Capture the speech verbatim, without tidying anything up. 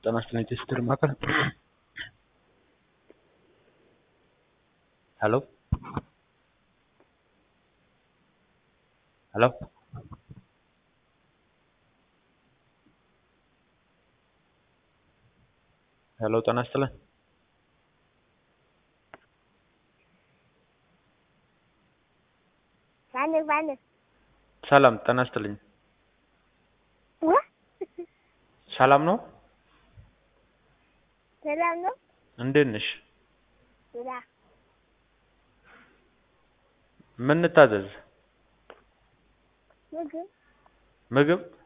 ጤና ይስጥልኝ ቴስትር ማዕከል ሄሎ ሄሎ ሄሎ ጤና ይስጥልኝ ባለ ባለ ሰላም ጤና ይስጥልኝ ሰላም ነው ሰላም ነው እንዴት ነሽ ላ ምን ታዘዝ ምግብ ምግብ